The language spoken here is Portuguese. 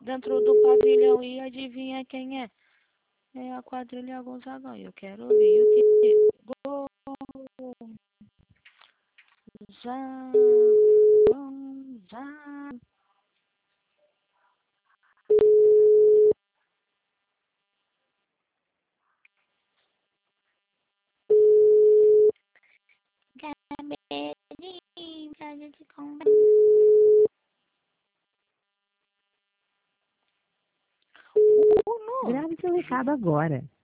dentro do pavilhão e adivinha quem é? É a quadrilha Gonzagão. Eu quero ouvir o que? Gonzagão. Cabelinho pra gente conversar. Grave seu recado agora.